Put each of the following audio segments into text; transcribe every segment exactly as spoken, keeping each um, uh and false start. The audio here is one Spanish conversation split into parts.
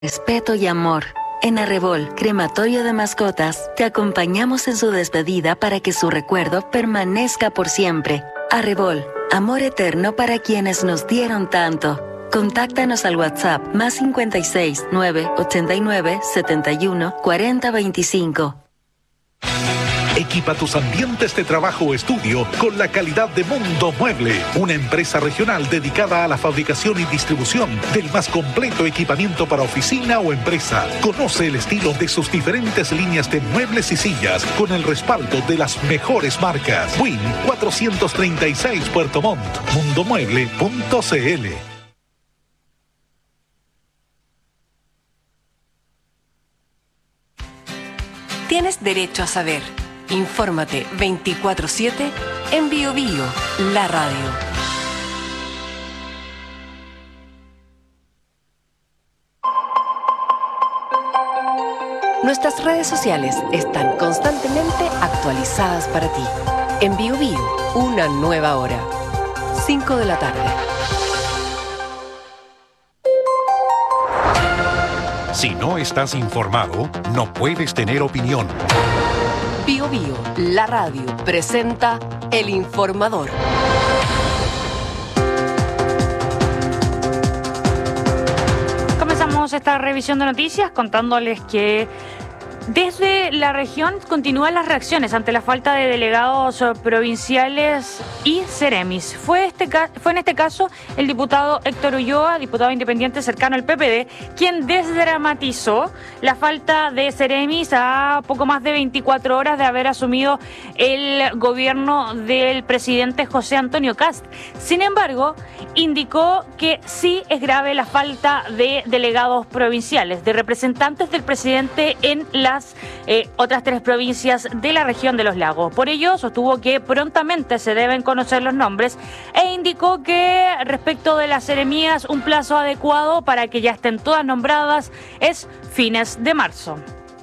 Respeto y amor. En Arrebol, Crematorio de Mascotas, te acompañamos en su despedida para que su recuerdo permanezca por siempre. Arrebol, amor eterno para quienes nos dieron tanto. Contáctanos al WhatsApp más cincuenta y seis, nueve, ochenta y nueve, setenta y uno, cuarenta, veinticinco. Equipa tus ambientes de trabajo o estudio con la calidad de Mundo Mueble, una empresa regional dedicada a la fabricación y distribución del más completo equipamiento para oficina o empresa. Conoce el estilo de sus diferentes líneas de muebles y sillas con el respaldo de las mejores marcas. Win cuatrocientos treinta y seis Puerto Montt, mundomueble punto cl. Tienes derecho a saber. Infórmate veinticuatro siete en Bio Bio, la radio. Nuestras redes sociales están constantemente actualizadas para ti. En Bio Bio, una nueva hora. cinco de la tarde. Si no estás informado, no puedes tener opinión. Bio Bio, la radio, presenta El Informador. Comenzamos esta revisión de noticias contándoles que desde la región continúan las reacciones ante la falta de delegados provinciales y Ceremis. Fue, este, fue en este caso el diputado Héctor Ulloa, diputado independiente cercano al P P D, quien desdramatizó la falta de Ceremis a poco más de veinticuatro horas de haber asumido el gobierno del presidente José Antonio Kast. Sin embargo, indicó que sí es grave la falta de delegados provinciales, de representantes del presidente en las eh, otras tres provincias de la región de los lagos. Por ello, sostuvo que prontamente se deben conocer los nombres e indicó que respecto de las seremías, un plazo adecuado para que ya estén todas nombradas es fines de marzo.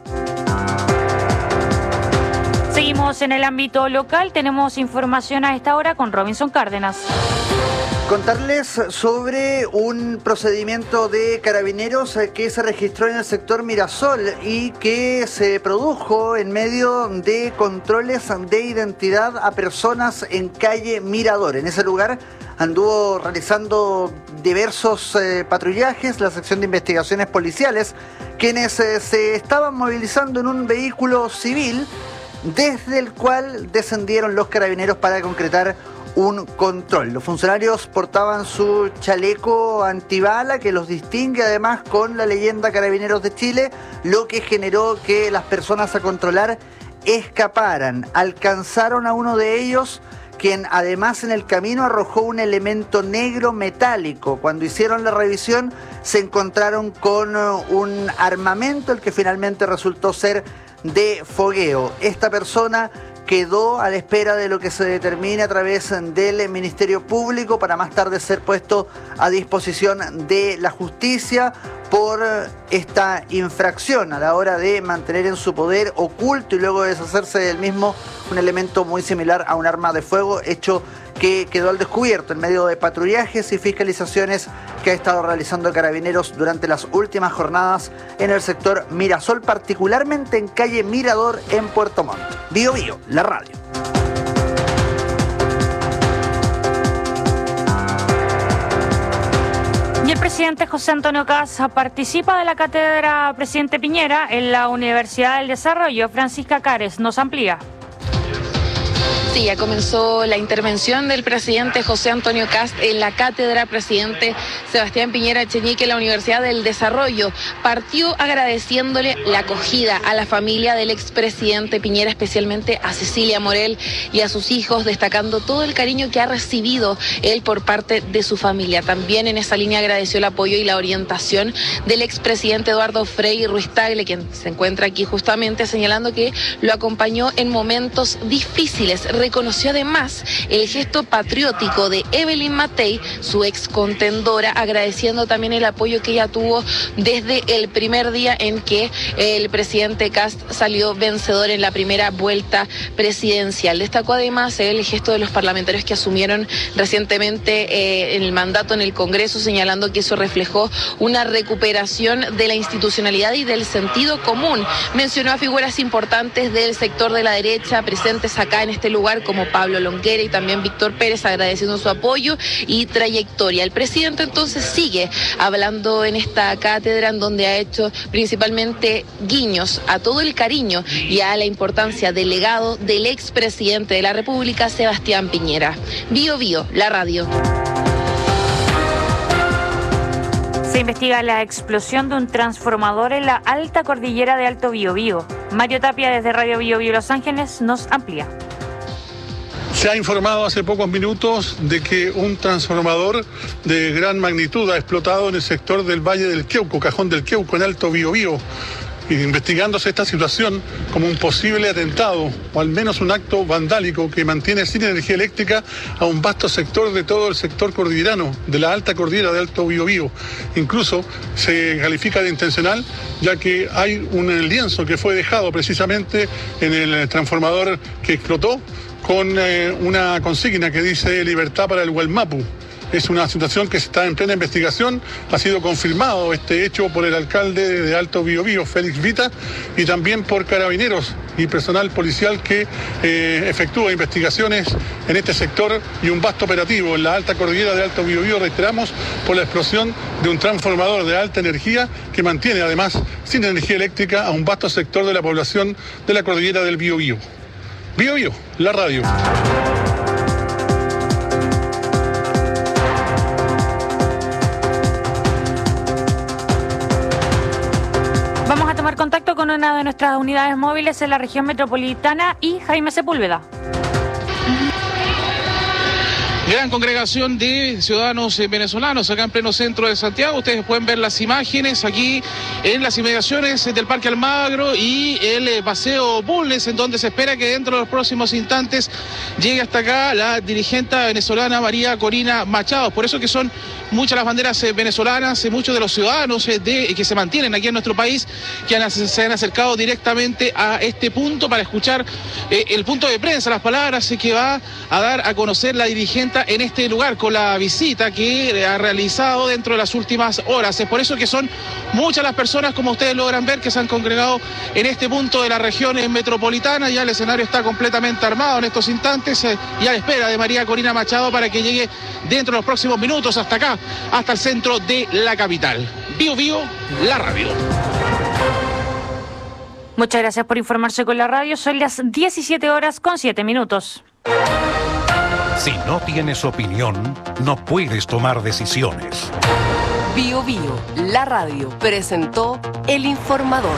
Seguimos en el ámbito local, tenemos información a esta hora con Robinson Cárdenas. Contarles sobre un procedimiento de carabineros que se registró en el sector Mirasol y que se produjo en medio de controles de identidad a personas en calle Mirador. En ese lugar anduvo realizando diversos eh, patrullajes la sección de investigaciones policiales, quienes eh, se estaban movilizando en un vehículo civil desde el cual descendieron los carabineros para concretar un control. Los funcionarios portaban su chaleco antibala que los distingue además con la leyenda Carabineros de Chile, lo que generó que las personas a controlar escaparan. Alcanzaron a uno de ellos, quien además en el camino arrojó un elemento negro metálico. Cuando hicieron la revisión se encontraron con un armamento, el que finalmente resultó ser de fogueo. Esta persona quedó a la espera de lo que se determine a través del Ministerio Público para más tarde ser puesto a disposición de la justicia por esta infracción a la hora de mantener en su poder oculto y luego deshacerse del mismo un elemento muy similar a un arma de fuego, hecho que quedó al descubierto en medio de patrullajes y fiscalizaciones que ha estado realizando Carabineros durante las últimas jornadas en el sector Mirasol, particularmente en calle Mirador en Puerto Montt. Bio Bio, la radio. Y el presidente José Antonio Kast participa de la cátedra Presidente Piñera en la Universidad del Desarrollo. Francisca Cares nos amplía. Sí, ya comenzó la intervención del presidente José Antonio Kast en la cátedra Presidente Sebastián Piñera Echeñique en la Universidad del Desarrollo. Partió agradeciéndole la acogida a la familia del expresidente Piñera, especialmente a Cecilia Morel y a sus hijos, destacando todo el cariño que ha recibido él por parte de su familia. También en esa línea agradeció el apoyo y la orientación del expresidente Eduardo Frei Ruiz Tagle, quien se encuentra aquí justamente, señalando que lo acompañó en momentos difíciles. reconoció además el gesto patriótico de Evelyn Matei, su ex contendora, agradeciendo también el apoyo que ella tuvo desde el primer día en que el presidente Kast salió vencedor en la primera vuelta presidencial. Destacó además el gesto de los parlamentarios que asumieron recientemente eh, el mandato en el Congreso, señalando que eso reflejó una recuperación de la institucionalidad y del sentido común. Mencionó a figuras importantes del sector de la derecha presentes acá en este lugar, como Pablo Longuera y también Víctor Pérez, agradeciendo su apoyo y trayectoria. El presidente entonces sigue hablando en esta cátedra, en donde ha hecho principalmente guiños a todo el cariño y a la importancia del legado del expresidente de la República, Sebastián Piñera. Bio Bio, la radio. Se investiga la explosión de un transformador en la alta cordillera de Alto Biobío. Mario Tapia desde Radio Bio Bio Los Ángeles nos amplía. Se ha informado hace pocos minutos de que un transformador de gran magnitud ha explotado en el sector del Valle del Queuco, Cajón del Queuco, en Alto Biobío, investigándose esta situación como un posible atentado o al menos un acto vandálico que mantiene sin energía eléctrica a un vasto sector de todo el sector cordillerano, de la alta cordillera de Alto Biobío. Incluso se califica de intencional, ya que hay un lienzo que fue dejado precisamente en el transformador que explotó con eh, una consigna que dice libertad para el Gualmapu. Es una situación que está en plena investigación. Ha sido confirmado este hecho por el alcalde de Alto Biobío, Félix Vita, y también por carabineros y personal policial que eh, efectúa investigaciones en este sector y un vasto operativo en la alta cordillera de Alto Biobío, reiteramos, por la explosión de un transformador de alta energía que mantiene además sin energía eléctrica a un vasto sector de la población de la cordillera del Biobío. Bio Bio, la radio. Vamos a tomar contacto con una de nuestras unidades móviles en la región metropolitana y Jaime Sepúlveda. Gran congregación de ciudadanos venezolanos acá en pleno centro de Santiago. Ustedes pueden ver las imágenes aquí en las inmediaciones del Parque Almagro y el Paseo Bulnes, en donde se espera que dentro de los próximos instantes llegue hasta acá la dirigente venezolana María Corina Machado. Por eso que son muchas las banderas venezolanas, muchos de los ciudadanos de, que se mantienen aquí en nuestro país, que han, se han acercado directamente a este punto para escuchar eh, el punto de prensa, las palabras que va a dar a conocer la dirigente en este lugar con la visita que ha realizado dentro de las últimas horas. Es por eso que son muchas las personas, como ustedes logran ver, que se han congregado en este punto de la región metropolitana. Ya el escenario está completamente armado en estos instantes eh, y a la espera de María Corina Machado para que llegue dentro de los próximos minutos hasta acá, hasta el centro de la capital. Bio Bio, la radio. Muchas gracias por informarse con la radio. Son las diecisiete horas con siete minutos. Si no tienes opinión, no puedes tomar decisiones. Bio Bio, la radio, presentó El Informador.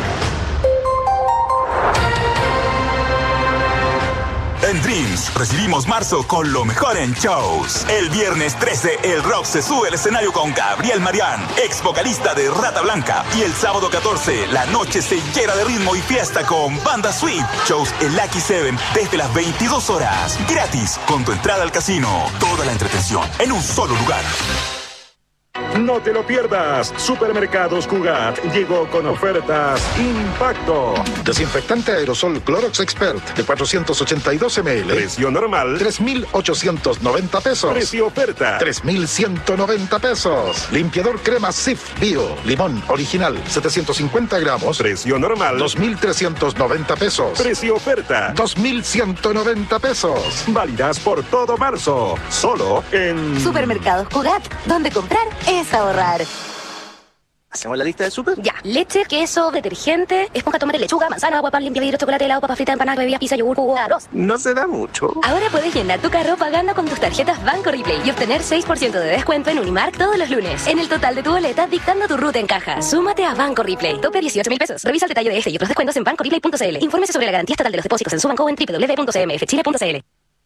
En Dreams recibimos marzo con lo mejor en shows. El viernes trece, el rock se sube al escenario con Gabriel Marián, ex vocalista de Rata Blanca. Y el sábado catorce, la noche se llena de ritmo y fiesta con Banda Sweet. Shows en Lucky Seven desde las veintidós horas. Gratis, con tu entrada al casino. Toda la entretención en un solo lugar. No te lo pierdas. Supermercados Cugat llegó con ofertas Impacto. Desinfectante aerosol Clorox Expert de cuatrocientos ochenta y dos mililitros. Precio normal tres mil ochocientos noventa pesos. Precio oferta tres mil ciento noventa pesos. Limpiador crema Cif Bio Limón Original setecientos cincuenta gramos. Precio normal dos mil trescientos noventa pesos. Precio oferta dos mil ciento noventa pesos. Válidas por todo marzo. Solo en Supermercados Cugat, donde comprar es ahorrar. ¿Hacemos la lista de súper? Ya. Leche, queso, detergente, esponja, tomate, lechuga, manzana, agua, pan, limpia vidrio, chocolate, helado, papa frita, empanada, bebida, pizza, yogur, jugo, arroz. No se da mucho. Ahora puedes llenar tu carro pagando con tus tarjetas Banco Replay y obtener seis por ciento de descuento en Unimark todos los lunes. En el total de tu boleta, dictando tu ruta en caja. Súmate a Banco Replay. Tope dieciocho mil pesos. Revisa el detalle de este y otros descuentos en banco replay punto c l. Infórmese sobre la garantía estatal de los depósitos en su banco o en doble u doble u doble u punto c m f chile punto c l.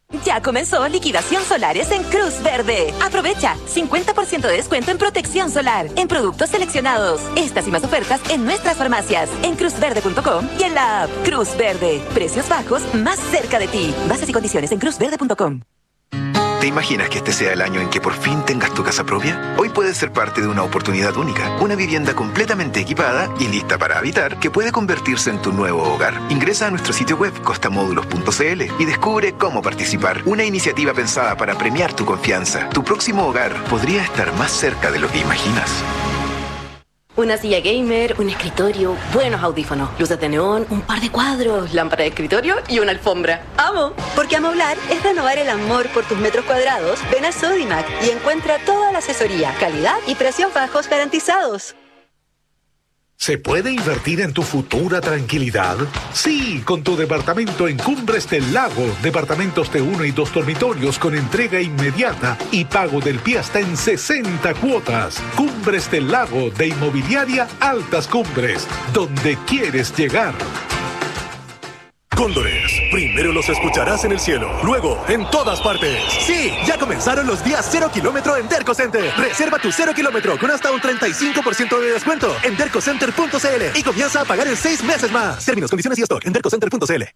Ya comenzó liquidación solares en Cruz Verde. Aprovecha cincuenta por ciento de descuento en protección solar en productos seleccionados. Estas y más ofertas en nuestras farmacias, en cruz verde punto com y en la app Cruz Verde. Precios bajos más cerca de ti. Bases y condiciones en cruz verde punto com. ¿Te imaginas que este sea el año en que por fin tengas tu casa propia? Hoy puedes ser parte de una oportunidad única, una vivienda completamente equipada y lista para habitar que puede convertirse en tu nuevo hogar. Ingresa a nuestro sitio web costamódulos punto c l y descubre cómo participar. Una iniciativa pensada para premiar tu confianza. Tu próximo hogar podría estar más cerca de lo que imaginas. Una silla gamer, un escritorio, buenos audífonos, luces de neón, un par de cuadros, lámpara de escritorio y una alfombra. ¡Amo! Porque amoblar es renovar el amor por tus metros cuadrados. Ven a Sodimac y encuentra toda la asesoría, calidad y precios bajos garantizados. ¿Se puede invertir en tu futura tranquilidad? Sí, con tu departamento en Cumbres del Lago. Departamentos de uno y dos dormitorios con entrega inmediata y pago del pie hasta en sesenta cuotas. Cumbres del Lago de Inmobiliaria Altas Cumbres, donde quieres llegar. Cóndores, primero los escucharás en el cielo, luego en todas partes. Sí, ya comenzaron los días cero kilómetro en Derco Center. Reserva tu cero kilómetro con hasta un treinta y cinco por ciento de descuento en derco center punto c l y comienza a pagar en seis meses más. Términos, condiciones y stock en derco center punto c l.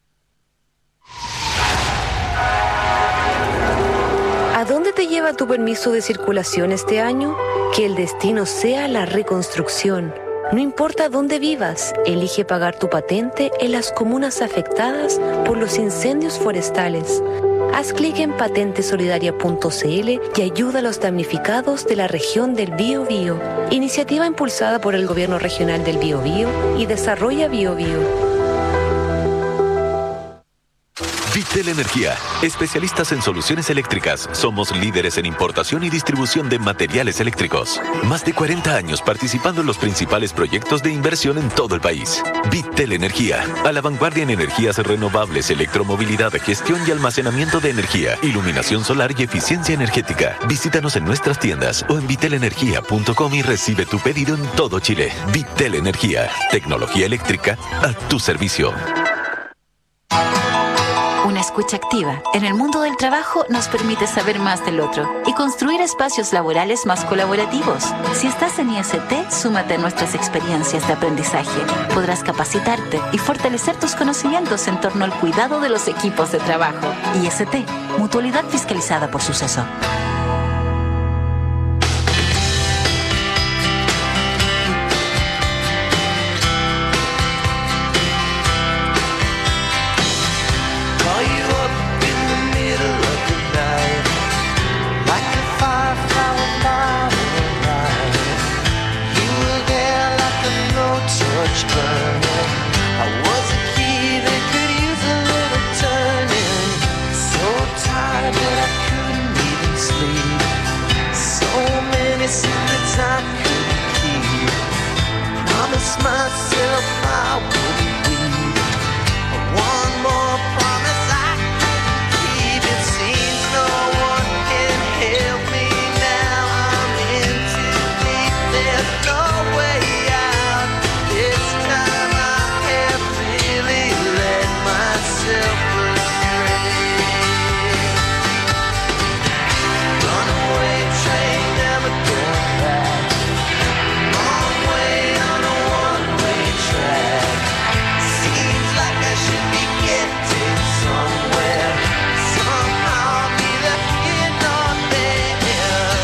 ¿A dónde te lleva tu permiso de circulación este año? Que el destino sea la reconstrucción. No importa dónde vivas, elige pagar tu patente en las comunas afectadas por los incendios forestales. Haz clic en patente solidaria punto c l y ayuda a los damnificados de la región del Biobío. Iniciativa impulsada por el Gobierno Regional del Biobío y Desarrolla Biobío. Vitel Energía, especialistas en soluciones eléctricas. Somos líderes en importación y distribución de materiales eléctricos. Más de cuarenta años participando en los principales proyectos de inversión en todo el país. Vitel Energía, a la vanguardia en energías renovables, electromovilidad, gestión y almacenamiento de energía, iluminación solar y eficiencia energética. Visítanos en nuestras tiendas o en vitel energía punto com y recibe tu pedido en todo Chile. Vitel Energía, tecnología eléctrica a tu servicio. Una escucha activa en el mundo del trabajo nos permite saber más del otro y construir espacios laborales más colaborativos. Si estás en I S T, súmate a nuestras experiencias de aprendizaje. Podrás capacitarte y fortalecer tus conocimientos en torno al cuidado de los equipos de trabajo. I S T, Mutualidad Fiscalizada por Suceso. Myself I wouldn't leave. One more promise I couldn't keep. It seems no one can help me now. I'm in too deep. There's no way out. This time I have really let myself astray. Runaway train never going back. Long way on a one-way track. Seems like I should be getting somewhere. Somehow neither here nor there.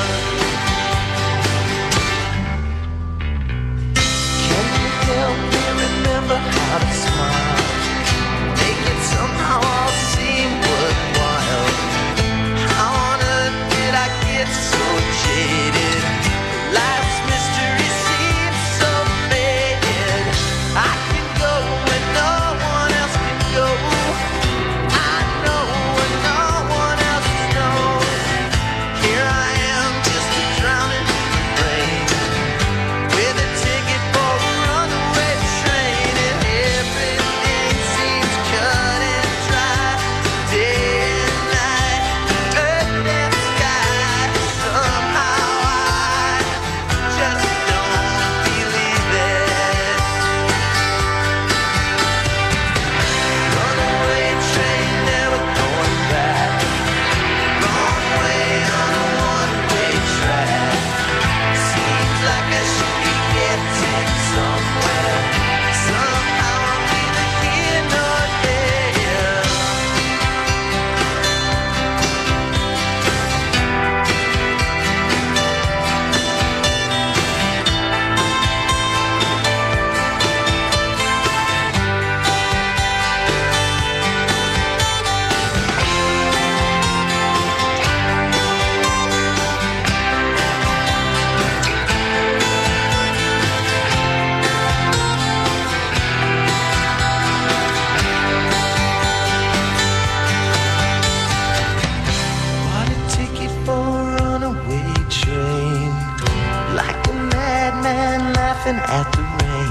Can you help me remember how to smile? Make it somehow all seem worthwhile. How on earth did I get so jaded? Life's mystery seems so faded. I can go when no one else can go. I know when no one else knows. Here I am, just drowning in the rain, with a ticket for a runaway train, and everything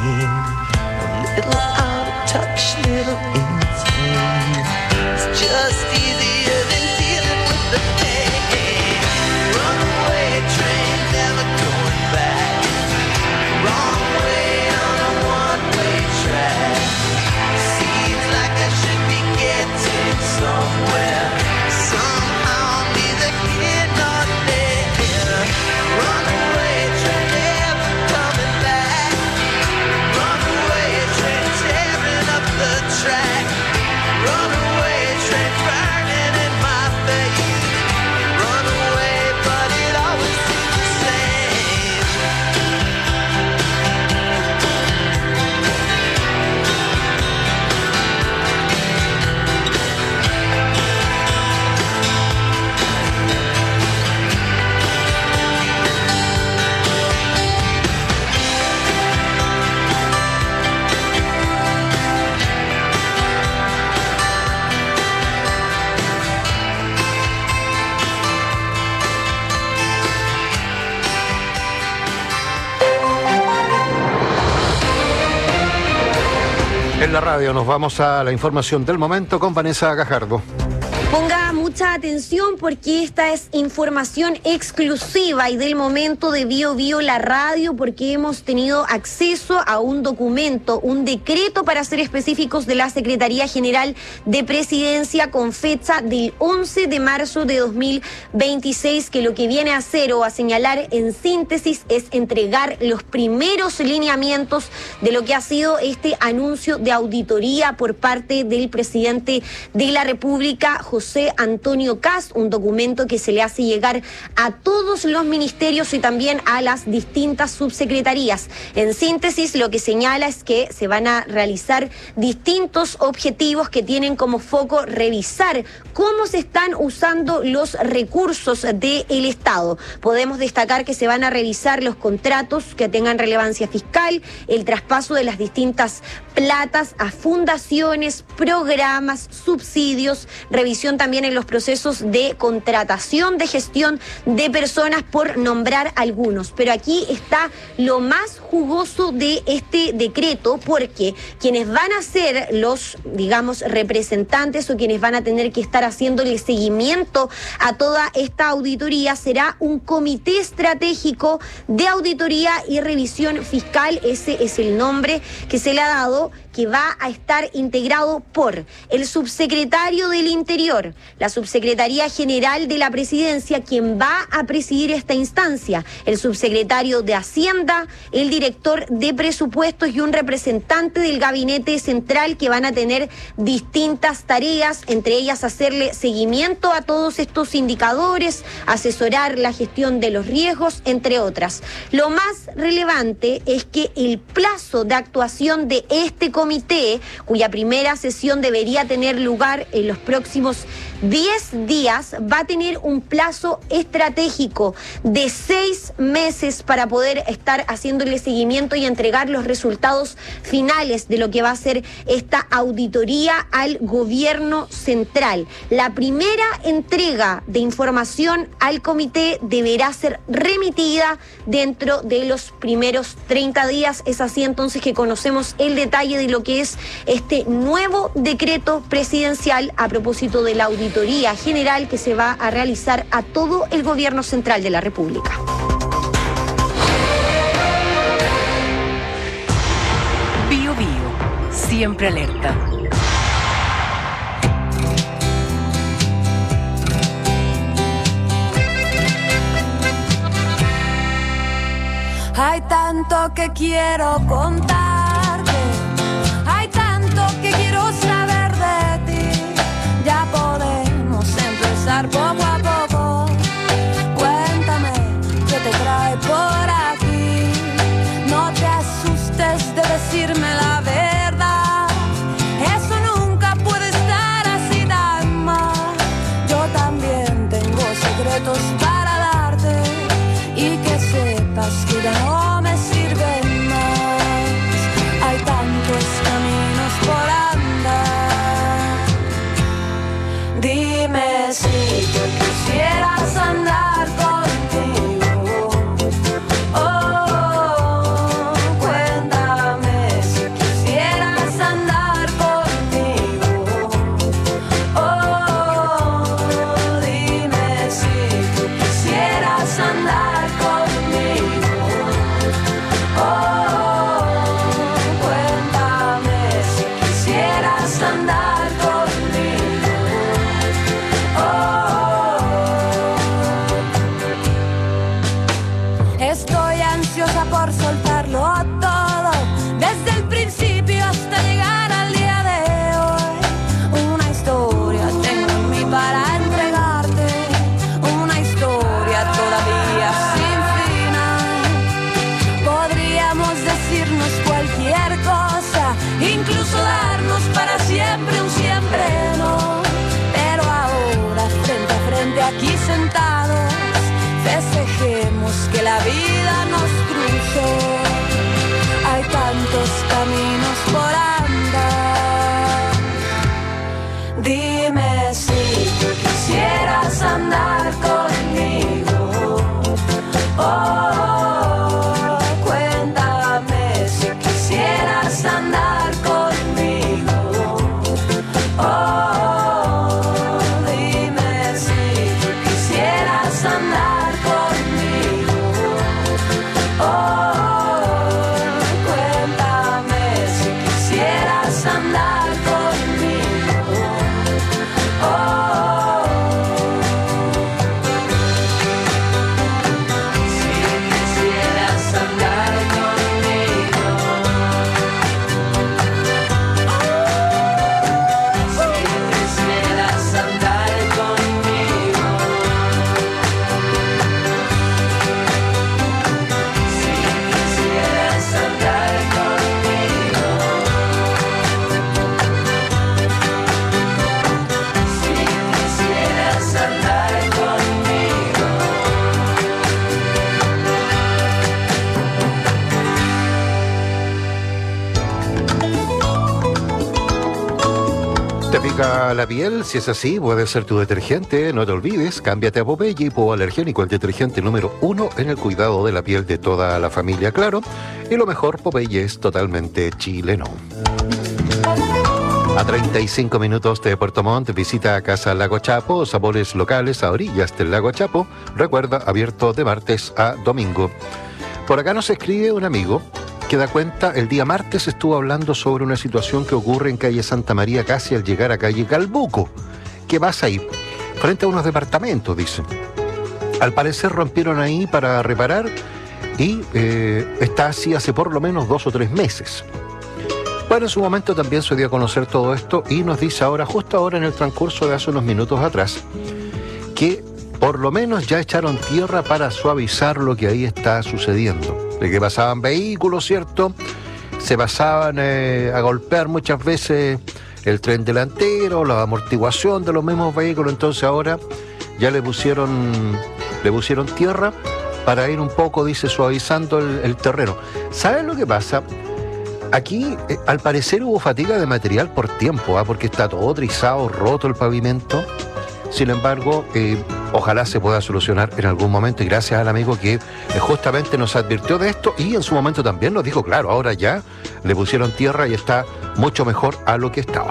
pain. A little out of touch, little insane. It's just easier than dealing with the pain. Runaway train, never going back. Wrong way on a one-way track. Seems like I should be getting somewhere. Somehow neither here nor there. Runaway train, never coming back. Runaway train, tearing up the track. Runaway train, burning in my face. Runaway, but it always seems the same. En la radio nos vamos a la información del momento con Vanessa Gajardo. Ponga mucha atención porque esta es información exclusiva y del momento de Bio Bio la radio, porque hemos tenido acceso a un documento, un decreto para ser específicos de la Secretaría General de Presidencia con fecha del once de marzo de dos mil veintiséis, que lo que viene a hacer o a señalar en síntesis es entregar los primeros lineamientos de lo que ha sido este anuncio de auditoría por parte del presidente de la República, José Antonio Kast, un documento que se le hace llegar a todos los ministerios y también a las distintas subsecretarías. En síntesis, lo que señala es que se van a realizar distintos objetivos que tienen como foco revisar cómo se están usando los recursos del Estado. Podemos destacar que se van a revisar los contratos que tengan relevancia fiscal, el traspaso de las distintas platas a fundaciones, programas, subsidios, revisión también en los procesos de contratación, de gestión de personas, por nombrar algunos. Pero aquí está lo más jugoso de este decreto, porque quienes van a ser los, digamos, representantes o quienes van a tener que estar haciéndole seguimiento a toda esta auditoría será un comité estratégico de auditoría y revisión fiscal. Ese es el nombre que se le ha dado, que va a estar integrado por el subsecretario del Interior, la Subsecretaría General de la Presidencia, quien va a presidir esta instancia, el subsecretario de Hacienda, el director de Presupuestos y un representante del Gabinete Central, que van a tener distintas tareas, entre ellas hacerle seguimiento a todos estos indicadores, asesorar la gestión de los riesgos, entre otras. Lo más relevante es que el plazo de actuación de este comité, cuya primera sesión debería tener lugar en los próximos diez días, va a tener un plazo estratégico de seis meses para poder estar haciéndole seguimiento y entregar los resultados finales de lo que va a ser esta auditoría al gobierno central. La primera entrega de información al comité deberá ser remitida dentro de los primeros treinta días. Es así entonces que conocemos el detalle de lo que es este nuevo decreto presidencial a propósito de la auditoría general que se va a realizar a todo el gobierno central de la República. Bio Bio, siempre alerta. Hay tanto que quiero contarte, hay tanto que quiero saber de ti. Ya podemos empezar poco a poco. Cuéntame qué te trae por aquí. No te asustes de decirme la verdad. Eso nunca puede estar así tan mal. Yo también tengo secretos para darte y que sepas que ya no me sirven más. principio hasta llegar al día de hoy. Una historia tengo en mí para entregarte, una historia todavía sin final. Podríamos decirnos cualquier cosa, incluso darnos para siempre un siempre no. Pero ahora frente a frente aquí sentados, festejemos que la vida nos cruzó. Hay tantos caminos por andar. Dime si tú quisieras andar conmigo. Oh, cuéntame si quisieras andar conmigo. Oh, dime si tú quisieras andar conmigo. Oh, cuéntame si quisieras andar conmigo. Oh, si quisieras andar conmigo. Si quisieras andar conmigo. Si quisieras andar conmigo. Si quisieras andar conmigo. ¿Te pica la piel? Si es así, puede ser tu detergente. No te olvides, cámbiate a Popeye hipoalergénico, el detergente número uno en el cuidado de la piel de toda la familia, claro. Y lo mejor, Popeye es totalmente chileno. A treinta y cinco minutos de Puerto Montt, visita Casa Lago Chapo, sabores locales a orillas del Lago Chapo. Recuerda, abierto de martes a domingo. Por acá nos escribe un amigo que da cuenta, el día martes estuvo hablando sobre una situación que ocurre en calle Santa María casi al llegar a calle Calbuco. ¿Qué pasa ahí? Frente a unos departamentos, dicen. Al parecer rompieron ahí para reparar y eh, está así hace por lo menos dos o tres meses. Bueno, en su momento también se dio a conocer todo esto y nos dice ahora, justo ahora en el transcurso de hace unos minutos atrás, que por lo menos ya echaron tierra para suavizar lo que ahí está sucediendo. De que pasaban vehículos, ¿cierto? Se pasaban eh, a golpear muchas veces el tren delantero, la amortiguación de los mismos vehículos, entonces ahora ya le pusieron, le pusieron tierra para ir un poco, dice, suavizando el, el terreno. ¿Saben lo que pasa? Aquí, eh, al parecer, hubo fatiga de material por tiempo, ¿eh? Porque está todo trizado, roto el pavimento. Sin embargo, eh, ojalá se pueda solucionar en algún momento y gracias al amigo que eh, justamente nos advirtió de esto y en su momento también nos dijo, claro, ahora ya le pusieron tierra y está mucho mejor a lo que estaba.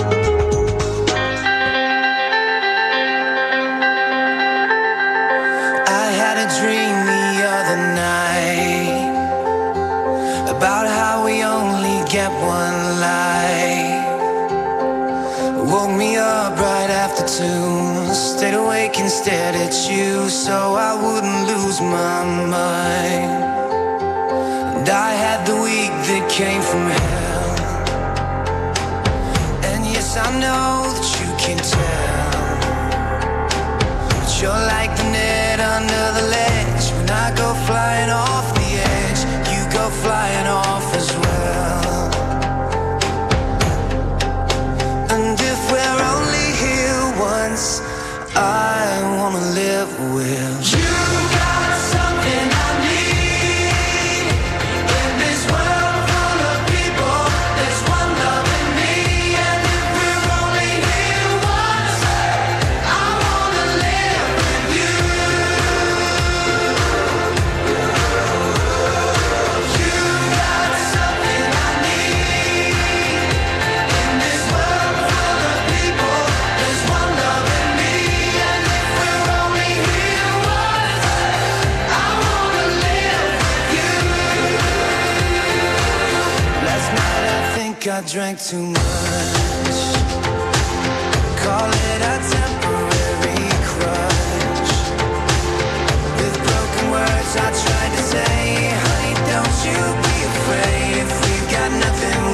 I had a dream the other night about how we only get one life. Woke me up right after two, stayed awake and stared at you so I wouldn't lose my mind. And I had the week that came from hell, and yes, I know that you can tell, but you're like the net under the ledge. When I go flying off the edge, you go flying off as well. And if we're only here once, I wanna live with you. Got something I need in this world full of people. There's one love in me, and if we're only here once, I wanna live with you. You got something I need in this world full of people. There's one love in me, and if we're only here once, I wanna live with you. Last night I think I drank too much. Call it a temporary crush. With broken words I tried to say, honey, don't you be afraid. If we've got nothing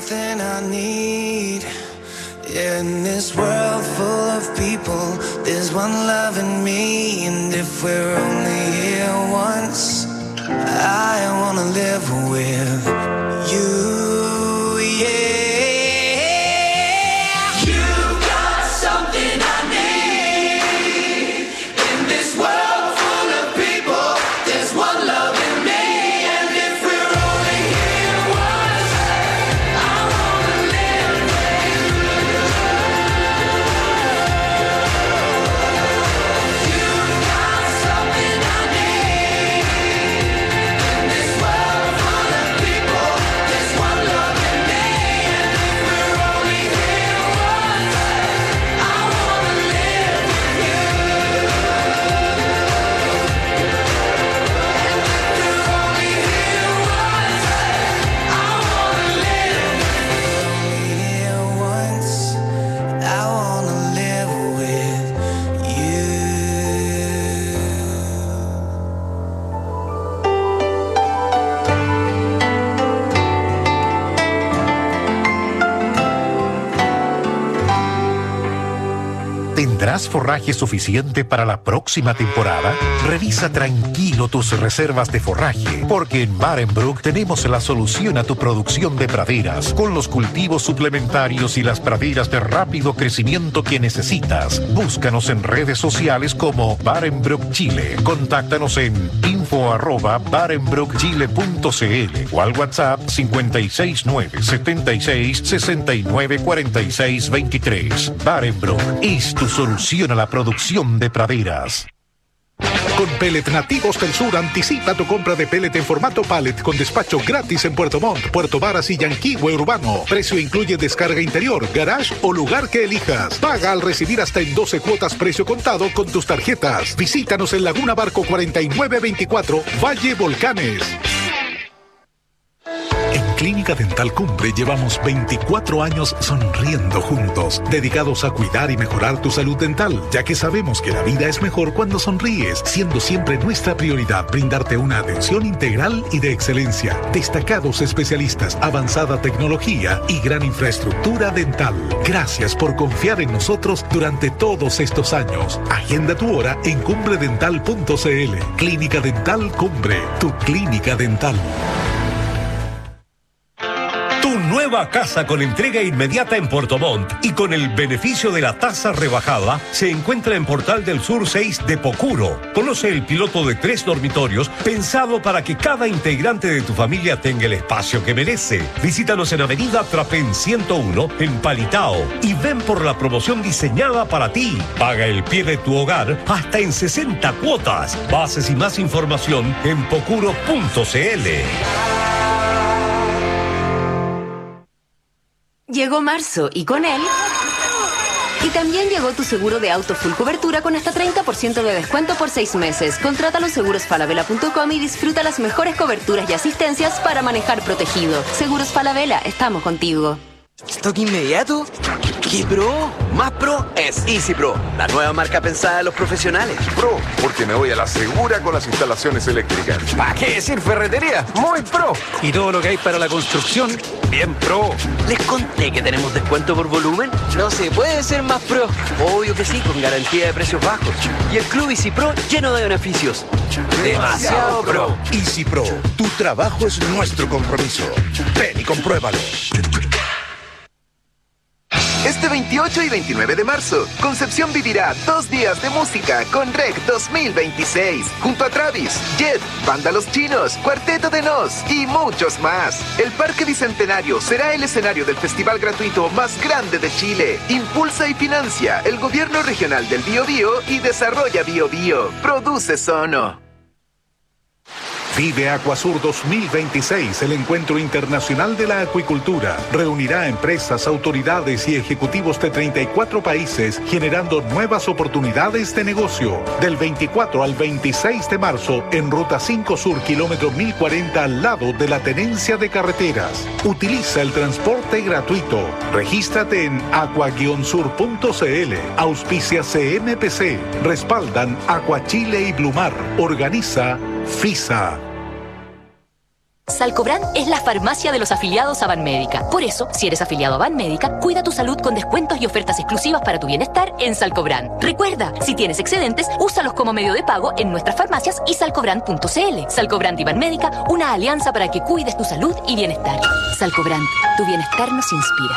something I need. In this world full of people, there's one love in me. And if we're only here once, I wanna live with you, yeah. You got something I need. In this world full of people, there's one love in me. And if we're only here once, I wanna live with you. You got something I need. In this world full of people, there's one love in me. And if we're only here once, I wanna live with you. And if we're only here once, I wanna live with you. Only here once, I wanna live with you. ¿Tendrás forraje suficiente para la próxima temporada? Revisa tranquilo tus reservas de forraje, porque en Barenbrook tenemos la solución a tu producción de praderas, con los cultivos suplementarios y las praderas de rápido crecimiento que necesitas. Búscanos en redes sociales como Barenbrook Chile. Contáctanos en info arroba barenbrookchile punto cl o al WhatsApp cinco seis nueve, siete seis, seis nueve, cuatro seis dos tres. Barenbrook es tu solución a la producción de praderas. Con Pellet Nativos del Sur anticipa tu compra de pellet en formato pallet con despacho gratis en Puerto Montt, Puerto Varas y Yanquihue Urbano. Precio incluye descarga interior, garage o lugar que elijas. Paga al recibir hasta en doce cuotas precio contado con tus tarjetas. Visítanos en Laguna Barco cuarenta y nueve veinticuatro, Valle Volcanes. En Clínica Dental Cumbre llevamos veinticuatro años sonriendo juntos, dedicados a cuidar y mejorar tu salud dental, ya que sabemos que la vida es mejor cuando sonríes, siendo siempre nuestra prioridad brindarte una atención integral y de excelencia, destacados especialistas, avanzada tecnología y gran infraestructura dental. Gracias por confiar en nosotros durante todos estos años. Agenda tu hora en cumbre dental punto cl. Clínica Dental Cumbre, tu clínica dental. Tu nueva casa con entrega inmediata en Puerto Montt y con el beneficio de la tasa rebajada se encuentra en Portal del Sur seis de Pocuro. Conoce el piloto de tres dormitorios pensado para que cada integrante de tu familia tenga el espacio que merece. Visítanos en Avenida Trapén ciento uno en Palitao y ven por la promoción diseñada para ti. Paga el pie de tu hogar hasta en sesenta cuotas. Bases y más información en pocuro punto cl. Llegó marzo y con él... Y también llegó tu seguro de auto full cobertura con hasta treinta por ciento de descuento por seis meses. Contrátalo en seguros falabella punto com y disfruta las mejores coberturas y asistencias para manejar protegido. Seguros Falabella, estamos contigo. ¿Stock inmediato? ¿Qué pro? Más pro es Easy Pro, la nueva marca pensada de los profesionales. Pro, porque me voy a la segura con las instalaciones eléctricas. ¿Para qué decir ferretería? Muy pro. Y todo lo que hay para la construcción, bien pro. ¿Les conté que tenemos descuento por volumen? No se puede ser más pro. Obvio que sí, con garantía de precios bajos. Y el Club Easy Pro lleno de beneficios. Demasiado pro. Easy Pro, tu trabajo es nuestro compromiso. Ven y compruébalo. Este veintiocho y veintinueve de marzo, Concepción vivirá dos días de música con R E C dos mil veintiséis, junto a Travis, Jet, Banda Los Chinos, Cuarteto de Nos y muchos más. El Parque Bicentenario será el escenario del festival gratuito más grande de Chile. Impulsa y financia el Gobierno Regional del Biobío y desarrolla Biobío. Produce Sono. Vive Acuasur dos mil veintiséis, el encuentro internacional de la acuicultura. Reunirá empresas, autoridades y ejecutivos de treinta y cuatro países, generando nuevas oportunidades de negocio. Del veinticuatro al veintiséis de marzo, en Ruta cinco Sur, kilómetro mil cuarenta, al lado de la Tenencia de Carreteras. Utiliza el transporte gratuito. Regístrate en aqua guion sur punto cl. Auspicia C M P C. Respaldan Aqua Chile y Blumar. Organiza FISA. Salcobran es la farmacia de los afiliados a Banmédica. Por eso, si eres afiliado a Banmédica, cuida tu salud con descuentos y ofertas exclusivas para tu bienestar en Salcobran. Recuerda, si tienes excedentes, úsalos como medio de pago en nuestras farmacias y salcobran punto c l. Salcobran y Banmédica, una alianza para que cuides tu salud y bienestar. Salcobran, tu bienestar nos inspira.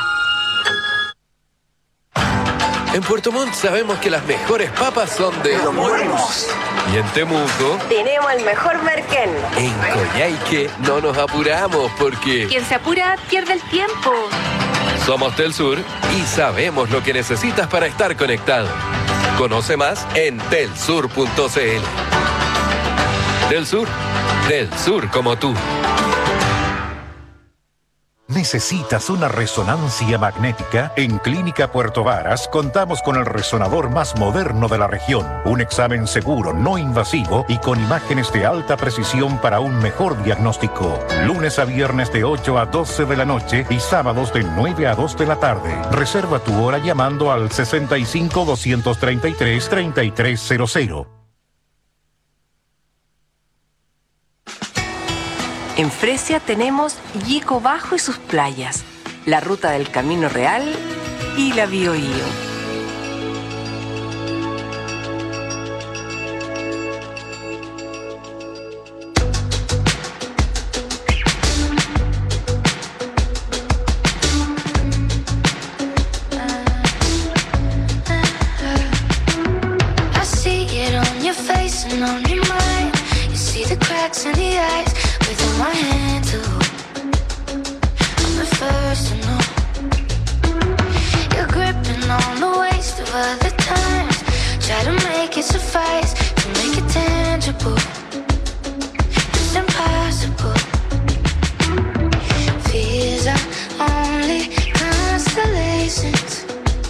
En Puerto Montt sabemos que las mejores papas son de Los Buenos. Y en Temuco tenemos el mejor merquén. En Coyhaique no nos apuramos porque Quien se apura pierde el tiempo. somos Telsur y sabemos lo que necesitas para estar conectado. Conoce más en telsur punto c l. Telsur, del sur como tú. ¿Necesitas una resonancia magnética? En Clínica Puerto Varas contamos con el resonador más moderno de la región. Un examen seguro, no invasivo y con imágenes de alta precisión para un mejor diagnóstico. Lunes a viernes de ocho a doce de la noche y sábados de nueve a dos de la tarde. Reserva tu hora llamando al sesenta y cinco, doscientos treinta y tres, treinta y tres cero cero. En Fresia tenemos Yico Bajo y sus playas, la ruta del Camino Real y la Biobío. I see it on your face and on your mind. You see the cracks in the eyes. Within my hand too, I'm the first to know. You're gripping on the waist of other times. Try to make it suffice, to make it tangible. It's impossible. Fears are only constellations.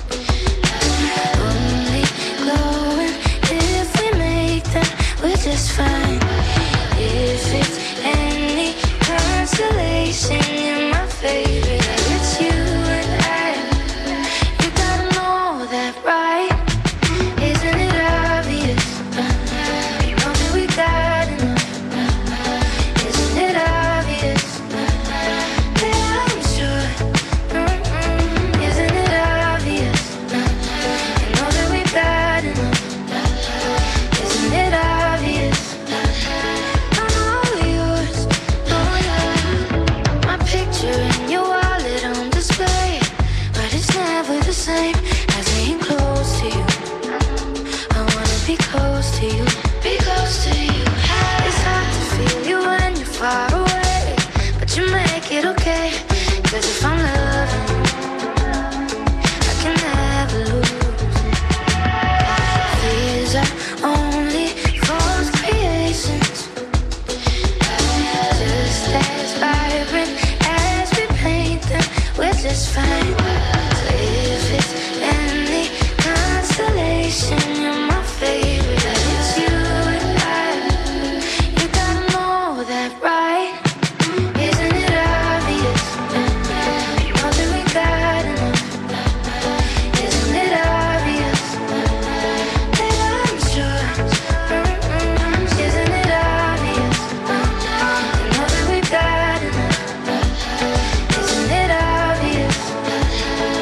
Only glowing if we make them, we're just fine. If it's any consolation, you're my favorite. It's you and I. You gotta know that, right? Isn't it obvious? You know that we got enough. Isn't it obvious? Yeah, I'm sure. Mm-mm. Isn't it obvious? You know that we got enough. Isn't it obvious? In your wallet on display, but it's never the same as being close to you. I wanna be close to you, be close to you. It's hard to feel you when you're far away, but you make it okay. Cause if I'm loving you, I can never lose it. These are only false creations, just as vibrant. We're just fine. So if it's any consolation, you're my favorite. It's you and I. You gotta know that, right? Isn't it obvious? You know that we got enough. Isn't it obvious? That I'm sure. Mm-mm. Isn't it obvious? You know that we got enough. Isn't it obvious?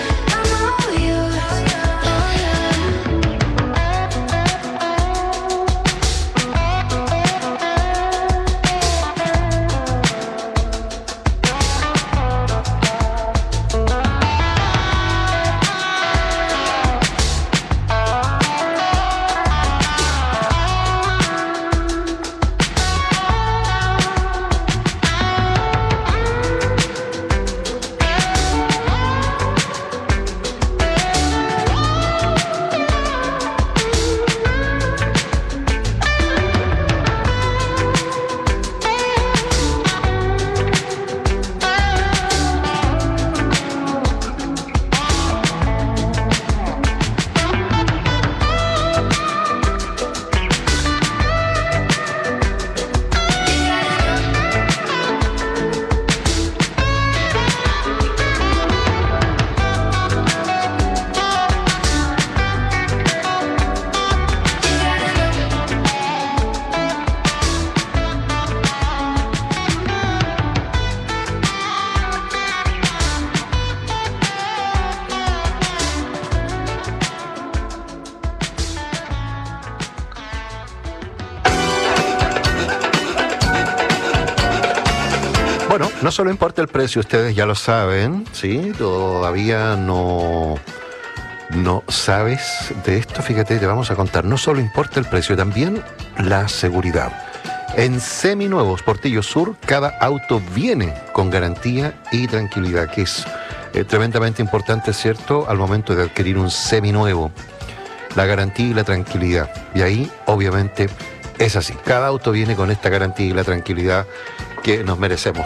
Bueno, no solo importa el precio, ustedes ya lo saben, ¿sí? Todavía no, no sabes de esto, fíjate, te vamos a contar. No solo importa el precio, también la seguridad. En Seminuevos Portillo Sur, cada auto viene con garantía y tranquilidad, que es eh, tremendamente importante, ¿cierto?, al momento de adquirir un seminuevo. La garantía y la tranquilidad. Y ahí, obviamente, es así. Cada auto viene con esta garantía y la tranquilidad que nos merecemos.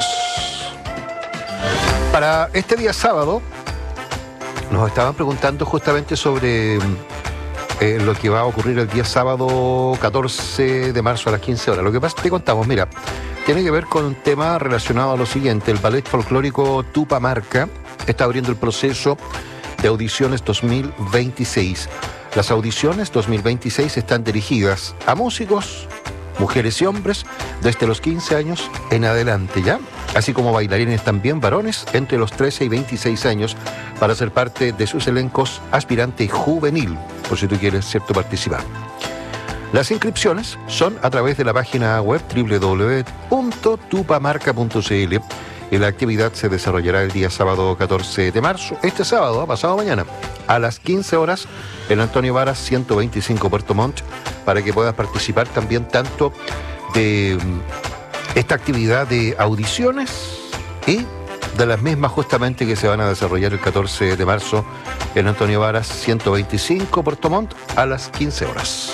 Para este día sábado, nos estaban preguntando justamente sobre eh, lo que va a ocurrir el día sábado catorce de marzo a las quince horas. Lo que pasa es que te contamos, mira, tiene que ver con un tema relacionado a lo siguiente. El Ballet Folclórico Tupamarca está abriendo el proceso de audiciones dos mil veintiséis. Las audiciones dos mil veintiséis están dirigidas a músicos, mujeres y hombres, desde los quince años en adelante, ¿ya? Así como bailarines también varones entre los trece y veintiséis años para ser parte de sus elencos aspirante y juvenil, por si tú quieres, ¿cierto?, participar. Las inscripciones son a través de la página web doble u doble u doble u punto tupamarca punto c l y la actividad se desarrollará el día sábado catorce de marzo, este sábado, pasado mañana, a las quince horas en Antonio Varas ciento veinticinco Puerto Montt, para que puedas participar también tanto de esta actividad de audiciones y de las mismas justamente que se van a desarrollar el catorce de marzo en Antonio Varas ciento veinticinco Puerto Montt a las quince horas.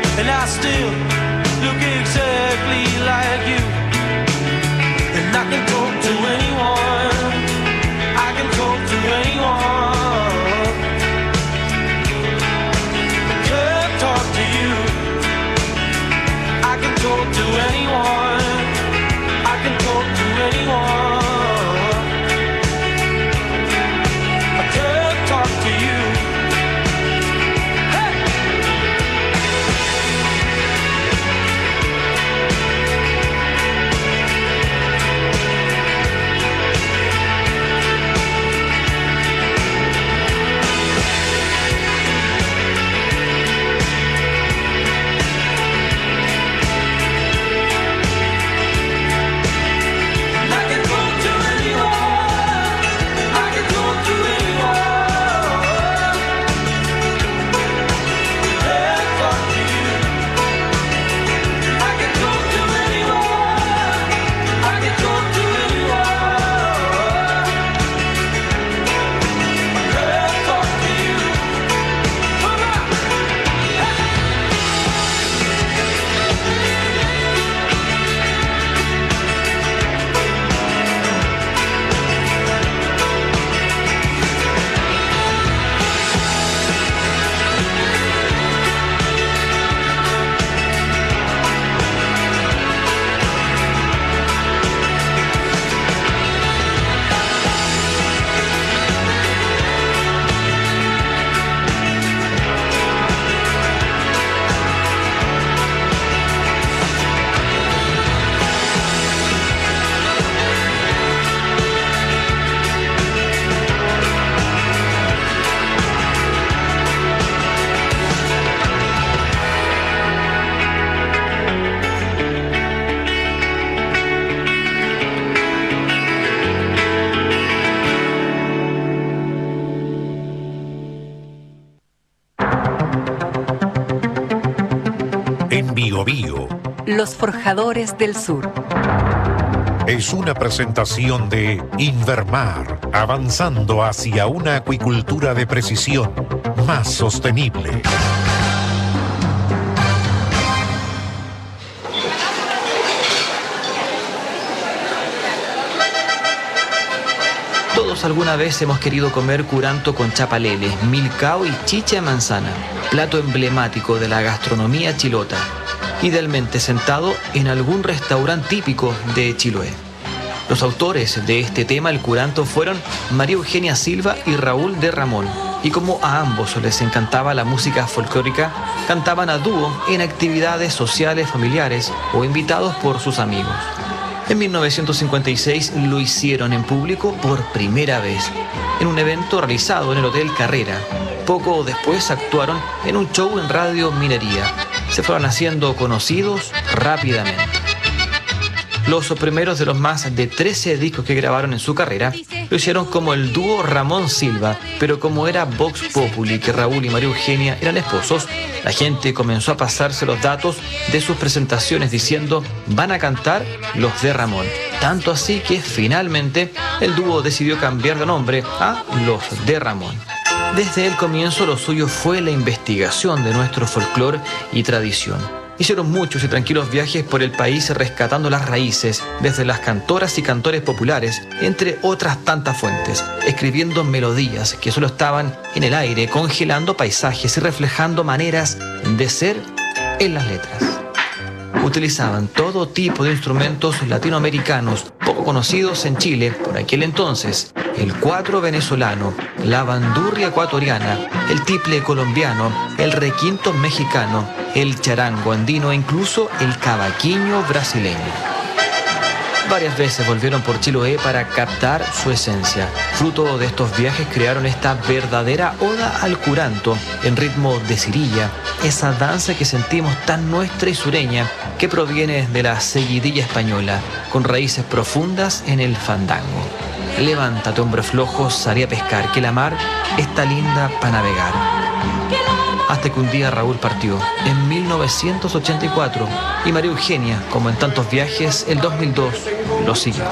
Still look exactly like you, and I can Bio Bio. Los Forjadores del Sur. Es una presentación de Invermar, avanzando hacia una acuicultura de precisión más sostenible. Todos alguna vez hemos querido comer curanto con chapalele, milcao y chicha de manzana, plato emblemático de la gastronomía chilota, idealmente sentado en algún restaurante típico de Chiloé. Los autores de este tema, el curanto, fueron María Eugenia Silva y Raúl de Ramón, y como a ambos les encantaba la música folclórica, cantaban a dúo en actividades sociales familiares o invitados por sus amigos. En mil novecientos cincuenta y seis lo hicieron en público por primera vez, en un evento realizado en el Hotel Carrera. Poco después actuaron en un show en Radio Minería. Se fueron haciendo conocidos rápidamente. Los primeros de los más de trece discos que grabaron en su carrera lo hicieron como el dúo Ramón Silva, pero como era Vox Populi que Raúl y María Eugenia eran esposos, la gente comenzó a pasarse los datos de sus presentaciones diciendo van a cantar los de Ramón. Tanto así que finalmente el dúo decidió cambiar de nombre a Los de Ramón. Desde el comienzo lo suyo fue la investigación de nuestro folclore y tradición. Hicieron muchos y tranquilos viajes por el país rescatando las raíces, desde las cantoras y cantores populares, entre otras tantas fuentes, escribiendo melodías que solo estaban en el aire, congelando paisajes y reflejando maneras de ser en las letras. Utilizaban todo tipo de instrumentos latinoamericanos poco conocidos en Chile por aquel entonces: el cuatro venezolano, la bandurria ecuatoriana, el tiple colombiano, el requinto mexicano, el charango andino e incluso el cavaquinho brasileño. Varias veces volvieron por Chiloé para captar su esencia. Fruto de estos viajes crearon esta verdadera oda al curanto en ritmo de cirilla, esa danza que sentimos tan nuestra y sureña que proviene de la seguidilla española, con raíces profundas en el fandango. Levántate, hombre flojo, salí a pescar, que la mar está linda para navegar. Hasta que un día Raúl partió, en mil novecientos ochenta y cuatro, y María Eugenia, como en tantos viajes, el dos mil dos, lo siguió.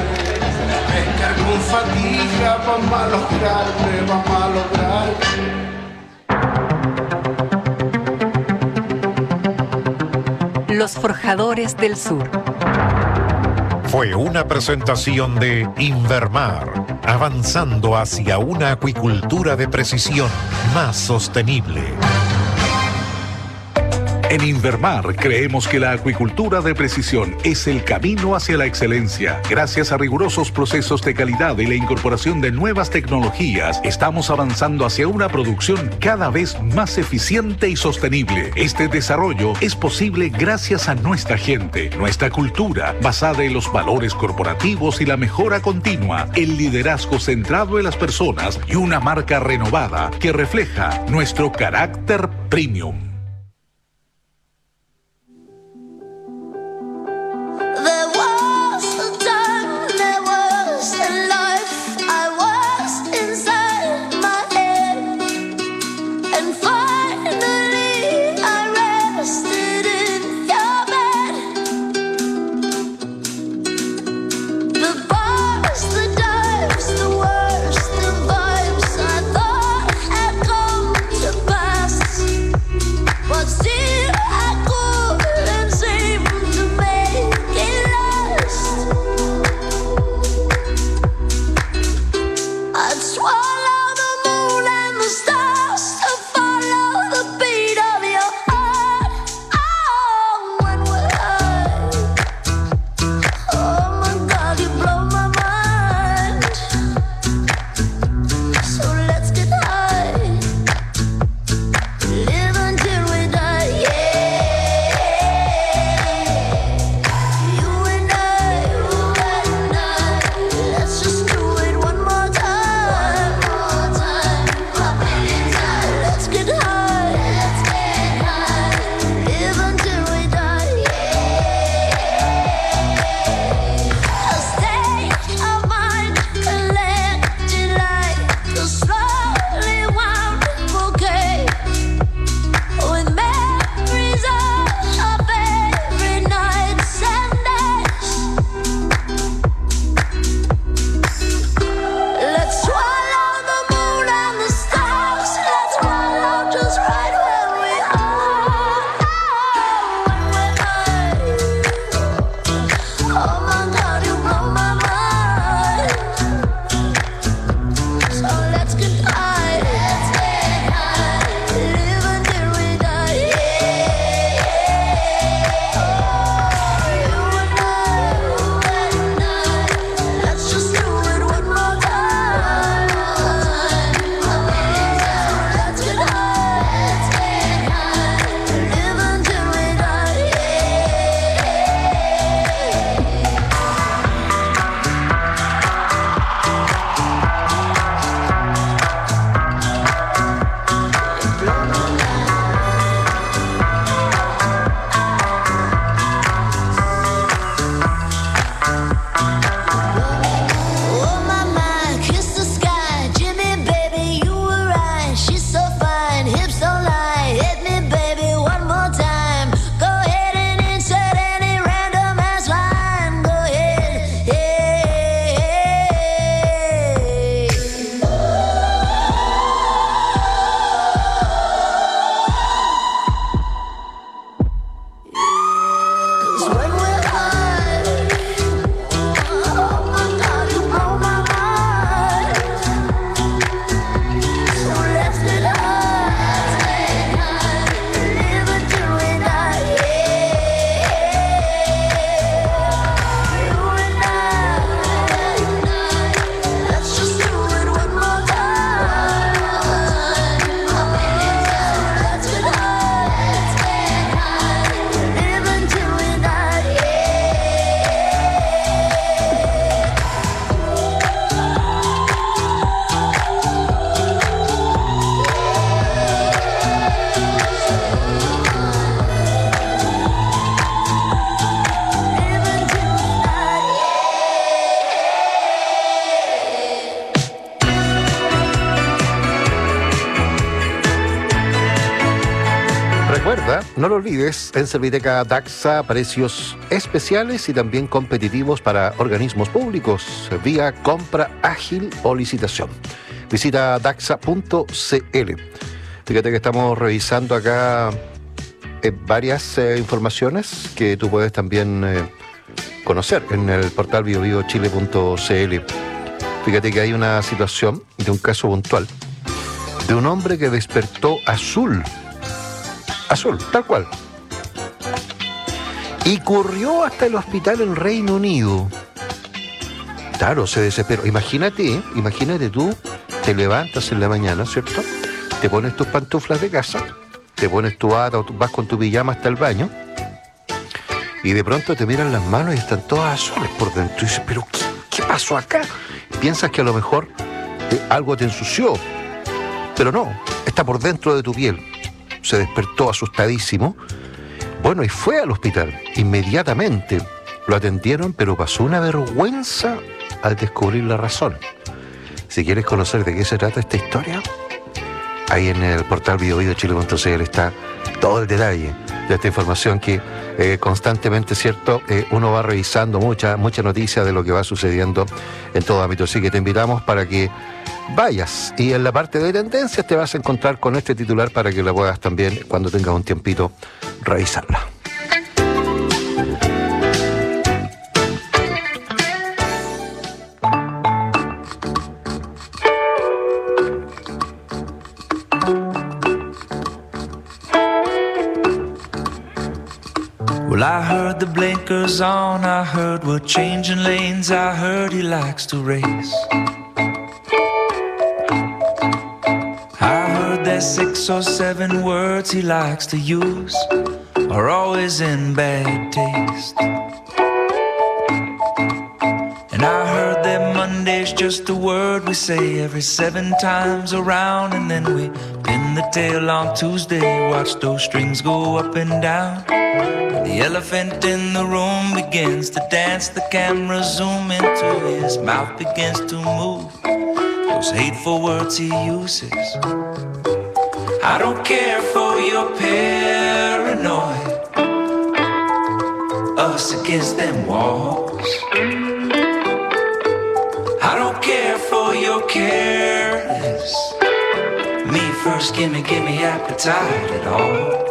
Los Forjadores del Sur. Fue una presentación de Invermar, avanzando hacia una acuicultura de precisión más sostenible. En Invermar creemos que la acuicultura de precisión es el camino hacia la excelencia. Gracias a rigurosos procesos de calidad y la incorporación de nuevas tecnologías, estamos avanzando hacia una producción cada vez más eficiente y sostenible. Este desarrollo es posible gracias a nuestra gente, nuestra cultura, basada en los valores corporativos y la mejora continua, el liderazgo centrado en las personas y una marca renovada que refleja nuestro carácter premium. Recuerda, no lo olvides, en Serviteca Daxa, precios especiales y también competitivos para organismos públicos, vía compra ágil o licitación. Visita daxa punto c l. Fíjate que estamos revisando acá eh, varias eh, informaciones que tú puedes también eh, conocer en el portal bio bio chile punto c l. Fíjate que hay una situación de un caso puntual de un hombre que despertó azul. Azul, tal cual. Y corrió hasta el hospital en Reino Unido. Claro, se desesperó. Imagínate, ¿eh? imagínate tú, te levantas en la mañana, ¿cierto? Te pones tus pantuflas de casa, te pones tu bata o vas con tu pijama hasta el baño y de pronto te miran las manos y están todas azules por dentro. Y dices, ¿pero qué, qué pasó acá? Piensas que a lo mejor eh, algo te ensució, pero no, está por dentro de tu piel. Se despertó asustadísimo. Bueno, y fue al hospital. Inmediatamente lo atendieron, pero pasó una vergüenza al descubrir la razón. Si quieres conocer de qué se trata esta historia, ahí en el portal bio bio chile punto c l está todo el detalle de esta información que eh, constantemente, ¿cierto? Eh, uno va revisando mucha, mucha noticia de lo que va sucediendo en todo ámbito. Así que te invitamos para que vayas y en la parte de tendencias te vas a encontrar con este titular para que la puedas también, cuando tengas un tiempito, revisarla. Well, I heard the blinkers on, I heard we're changing lanes, I heard he likes to race. I heard there's six or seven words he likes to use, are always in bad taste. And I heard that Monday's just a word we say every seven times around, and then we pin the tail on Tuesday, watch those strings go up and down. The elephant in the room begins to dance, the camera zoom into his mouth begins to move, those hateful words he uses. I don't care for your paranoid, us against them walls. I don't care for your careless, me first, gimme, gimme appetite at all.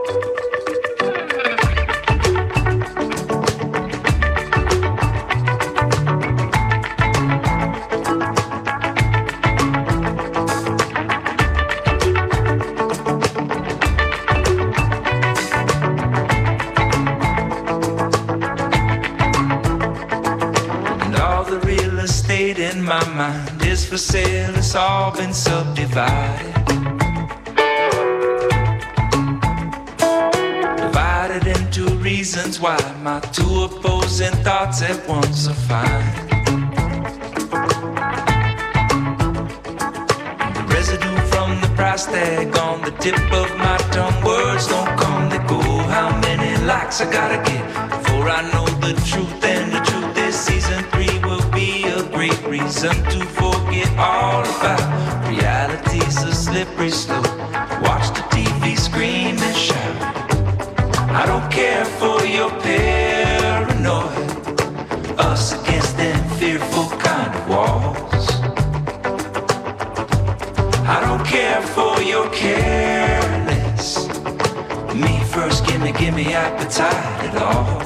My mind is for sale, it's all been subdivided. Divided into reasons why my two opposing thoughts at once are fine. The residue from the price tag on the tip of my tongue, words don't come, they go. How many likes I gotta get before I know the truth? And the truth is season three will be a great reason to forget all about reality's a slippery slope. Watch the T V scream and shout. I don't care for your paranoid, us against them fearful kind of walls. I don't care for your careless, me first, gimme, gimme appetite at all.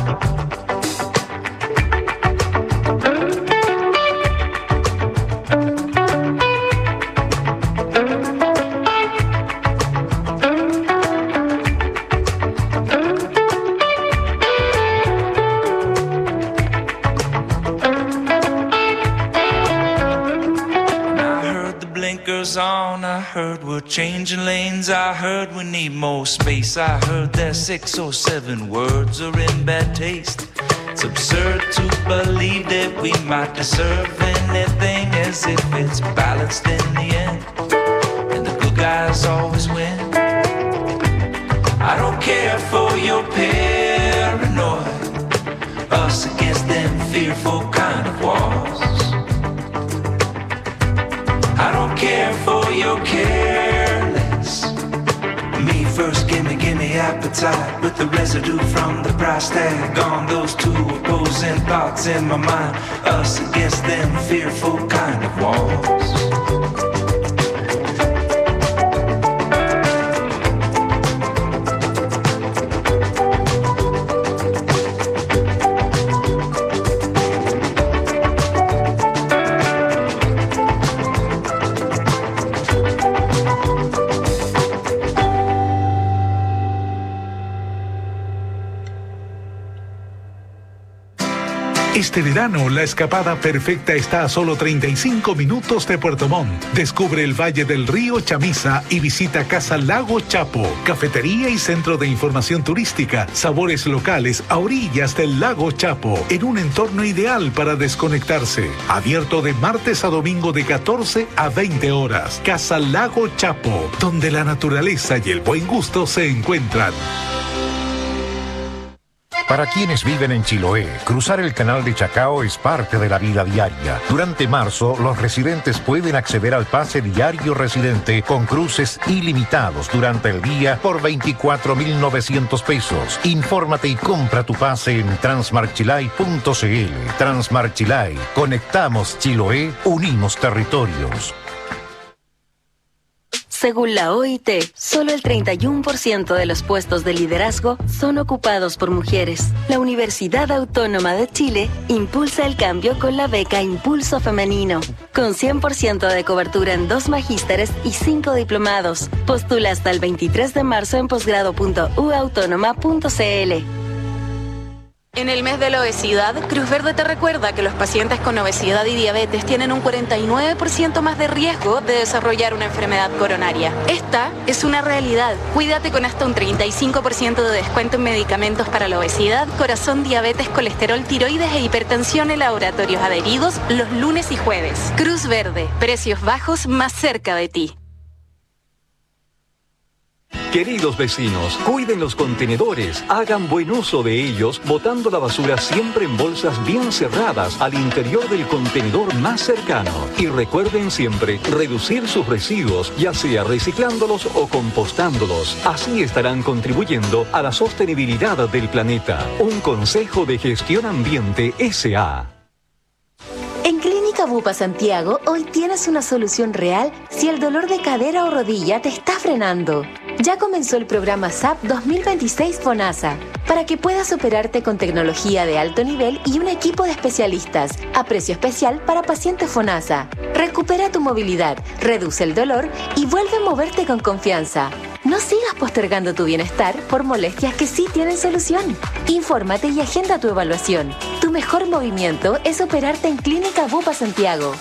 On, I heard we're changing lanes, I heard we need more space, I heard there's six or seven words are in bad taste. It's absurd to believe that we might deserve anything as if it's balanced in the end, and the good guys always win. I don't care for your paranoid, us against them fearful kind of walls. I don't care for your careless, me first, gimme, gimme the appetite with the residue from the price tag gone. Those two opposing thoughts in my mind, us against them fearful kind of walls. Este verano, la escapada perfecta está a solo treinta y cinco minutos de Puerto Montt. Descubre el Valle del Río Chamisa y visita Casa Lago Chapo, cafetería y centro de información turística, sabores locales a orillas del Lago Chapo, en un entorno ideal para desconectarse. Abierto de martes a domingo de catorce a veinte horas. Casa Lago Chapo, donde la naturaleza y el buen gusto se encuentran. Para quienes viven en Chiloé, cruzar el canal de Chacao es parte de la vida diaria. Durante marzo, los residentes pueden acceder al pase diario residente con cruces ilimitados durante el día por veinticuatro mil novecientos pesos. Infórmate y compra tu pase en transmarchilay punto c l. Transmarchilay, conectamos Chiloé, unimos territorios. Según la O I T, solo el treinta y uno por ciento de los puestos de liderazgo son ocupados por mujeres. La Universidad Autónoma de Chile impulsa el cambio con la beca Impulso Femenino, con cien por ciento de cobertura en dos magísteres y cinco diplomados. Postula hasta el veintitrés de marzo en posgrado punto u autónoma punto c l. En el mes de la obesidad, Cruz Verde te recuerda que los pacientes con obesidad y diabetes tienen un cuarenta y nueve por ciento más de riesgo de desarrollar una enfermedad coronaria. Esta es una realidad. Cuídate con hasta un treinta y cinco por ciento de descuento en medicamentos para la obesidad, corazón, diabetes, colesterol, tiroides e hipertensión en laboratorios adheridos los lunes y jueves. Cruz Verde, precios bajos más cerca de ti. Queridos vecinos, cuiden los contenedores, hagan buen uso de ellos, botando la basura siempre en bolsas bien cerradas al interior del contenedor más cercano. Y recuerden siempre reducir sus residuos, ya sea reciclándolos o compostándolos. Así estarán contribuyendo a la sostenibilidad del planeta. Un consejo de Gestión Ambiente S A En Clínica Bupa Santiago, hoy tienes una solución real si el dolor de cadera o rodilla te está frenando. Ya comenzó el programa S A P dos mil veintiséis FONASA, para que puedas operarte con tecnología de alto nivel y un equipo de especialistas, a precio especial para pacientes FONASA. Recupera tu movilidad, reduce el dolor y vuelve a moverte con confianza. No sigas postergando tu bienestar por molestias que sí tienen solución. Infórmate y agenda tu evaluación. Tu mejor movimiento es operarte en Clínica Bupa Santiago.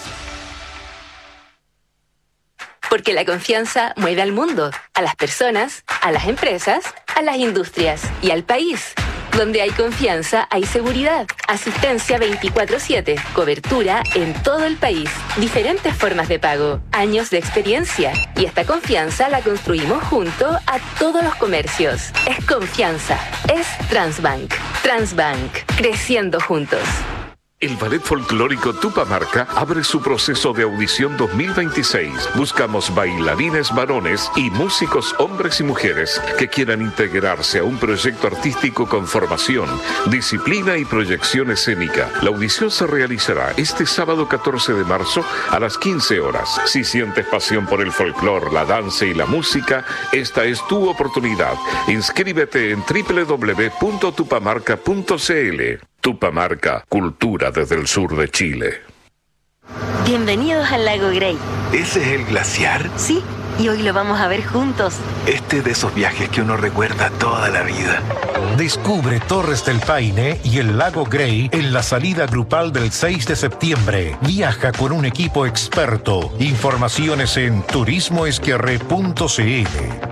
Porque la confianza mueve al mundo, a las personas, a las empresas, a las industrias y al país. Donde hay confianza, hay seguridad. Asistencia veinticuatro siete. Cobertura en todo el país. Diferentes formas de pago. Años de experiencia. Y esta confianza la construimos junto a todos los comercios. Es confianza. Es Transbank. Transbank. Creciendo juntos. El Ballet Folclórico Tupamarca abre su proceso de audición dos mil veintiséis. Buscamos bailarines varones y músicos hombres y mujeres que quieran integrarse a un proyecto artístico con formación, disciplina y proyección escénica. La audición se realizará este sábado catorce de marzo a las quince horas. Si sientes pasión por el folclore, la danza y la música, esta es tu oportunidad. Inscríbete en doble u doble u doble u punto tupamarca punto c l. Tupamarca, cultura desde el sur de Chile. Bienvenidos al Lago Grey. ¿Ese es el glaciar? Sí, y hoy lo vamos a ver juntos. Este es de esos viajes que uno recuerda toda la vida. Descubre Torres del Paine y el Lago Grey en la salida grupal del seis de septiembre. Viaja con un equipo experto. Informaciones en turismo esquerre punto c l.